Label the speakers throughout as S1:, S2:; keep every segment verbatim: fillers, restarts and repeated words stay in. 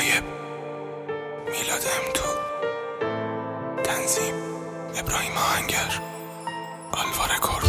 S1: نایب میلاد امتو، تنظیم ابراهیم آهنگر، آلوا رکورد.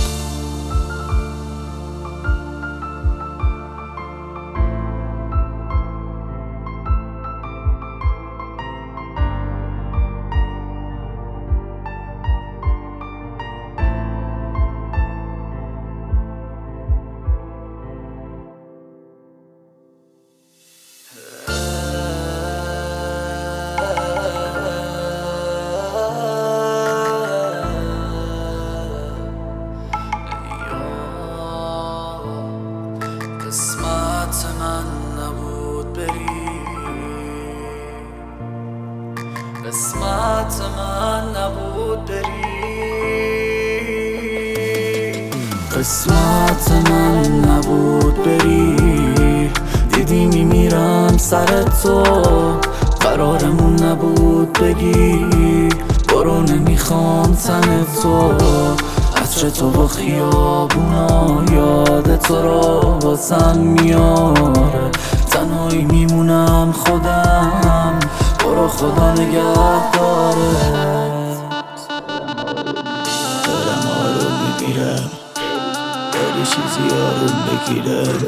S2: قسمت من نبود بری، قسمت من نبود بری، قسمت من نبود بری. دیدی میمیرم سر تو، قرارمون نبود بگی برو نمیخوام تن تو. عطر تو با خیابونا یاد تو رو واسم میاره. تنهایی میمونم خودم، برو خدا نگه داره. دارم آروم میمیرم، داری چیزی آروم بگیرم،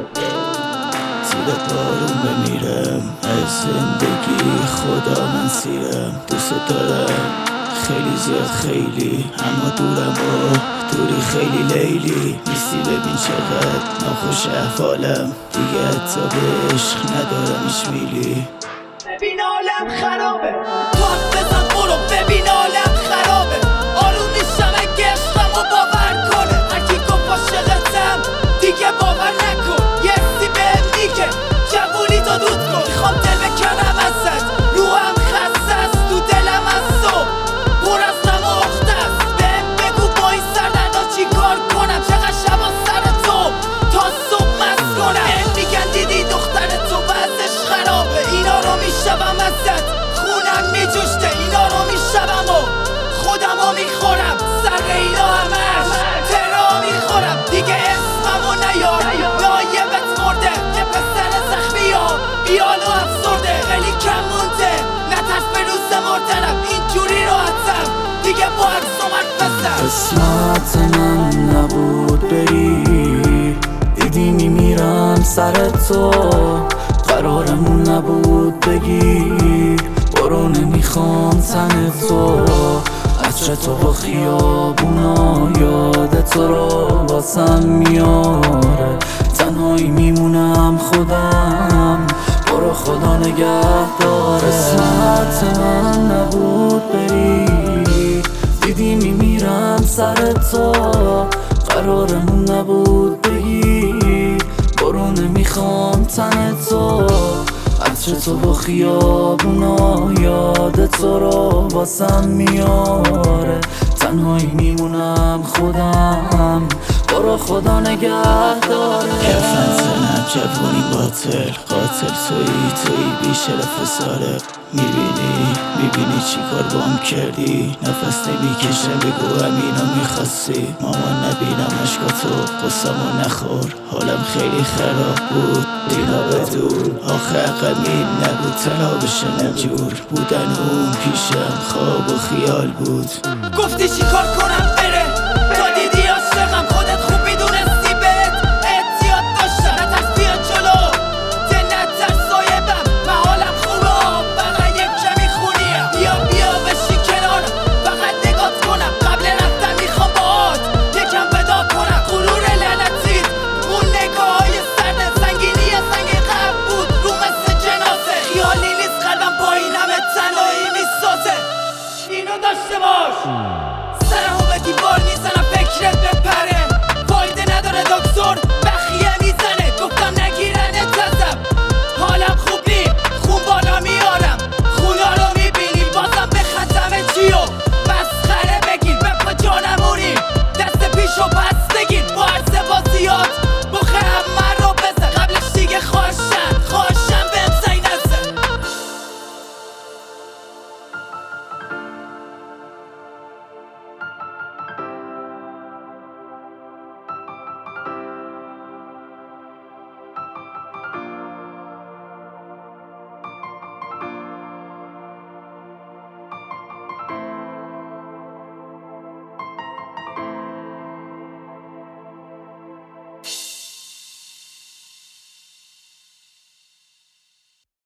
S2: زیر بارون بمیرم. از زندگی خدا من سیرم. دوست دارم خیلی زیاد خیلی، اما دورم و دوری خیلی لیلی. نیستی ببین چقدر ناخوش احوالم، دیگه حتی به عشق ندارم ایش میلی.
S3: ببین عالم خرابه، تو حد بزن برو ببین عالم خرابه. آروم میشم اگه عشقمو باور کنه. هرکی گفت عاشقتم دیگه باور نکن. یه حسی بهم میگه جوونی تو دود کن. میخوام دل بکنم ازت، روحم خسته است، تو دلم از صبح پر از غم و اخته است. بهم بگو با این سردردا چی کار کنم، چقدر شبا سر تو تا صبح مست کنم. بهم میگن دیدی دختر تو وضعش خرابه. اینا رو میشبم ازت، خونم میجوشته. اینا رو میشبم و خودمو میخورم، سر اینا همش ترا میخورم. دیگه اسممو نیار، نایبت مرده. یه پسر زخمی ها بیال و افسرده. خیلی کم مونده، نترس به روز مردنم. اینجوری راحتم دیگه با عکس و مرد.
S2: قسمت من نبود بری، دیدی میمیرم سر تو. قرارمون نبود بگی برو نمیخوام تن تو. عطر تو با خیابونا یاد تو رو واسم میاره. تنهایی میمونم خودم، برو خدا نگه داره. قسمت من نبود بری، دیدی میمیرم سر تو. قرارمون نبود بگی برو نمیخوام تن تو. عطر تو با خیابونا یاد تو رو واسم میاره. تنهایی میمونم خودم، برو خدا نگه داره. کفن زنم جوونی باطل، قاتل تویی تویی بیشرف ساره. میبینی میبینی چی کار بام کردی، نفس نمیکشم بگو همینو میخواستی. مامان نبینم عشقاتو قصه‌مو نخور، حالم خیلی خراب بود دینا بدون. آخه عقلیم نبود تنها بشم اینجور بودن. اون پیشم خواب و خیال بود.
S3: گفتی چی کار کنم بره، تا دیدی عاشقم خودت خوب میدونستی. بهت احتیاط داشتم، نترس بیا جلو ده نترس سایبم. من حالم خوبه فقط یک کمی خونیم. بیا بیا بشی کنارم فقط نگات کنم. قبل رفتن میخوام باهات یکم ودا کنم. غرور لعنتیت اون نگاه های سرد، سنگینی سنگ قبل بود رو مثل جنازه. خیالی نیست قلبم با این همه تنهایی میسازه. اینو داشته باش.